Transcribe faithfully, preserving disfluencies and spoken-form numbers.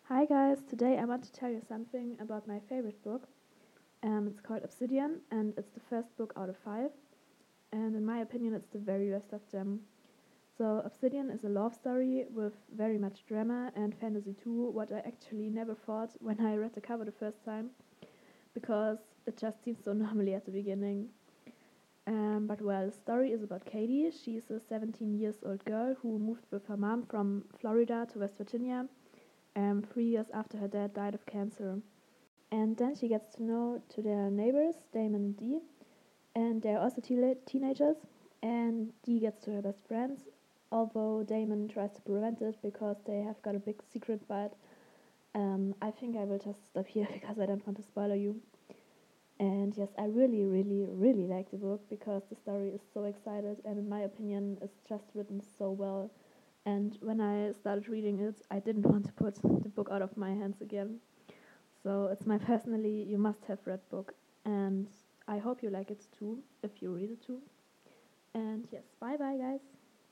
Hi guys, today I want to tell you something about my favorite book. Um, it's called Obsidian and it's the first book out of five. And in my opinion, it's the very best of them. So, Obsidian is a love story with very much drama and fantasy too, what I actually never thought when I read the cover the first time, because it just seems so normally at the beginning. Um, but well, the story is about Katie. She's a seventeen years old girl who moved with her mom from Florida to West Virginia um, three years after her dad died of cancer. And then she gets to know to their neighbors, Damon and Dee, and they're also te- teenagers. And Dee gets to her best friends, although Damon tries to prevent it because they have got a big secret. But um, I think I will just stop here because I don't want to spoil you. And yes, I really, really, really like the book because the story is so excited, and in my opinion, it's just written so well. And when I started reading it, I didn't want to put the book out of my hands again. So it's my personally you must have read book, and I hope you like it too if you read it too. And yes, bye bye guys.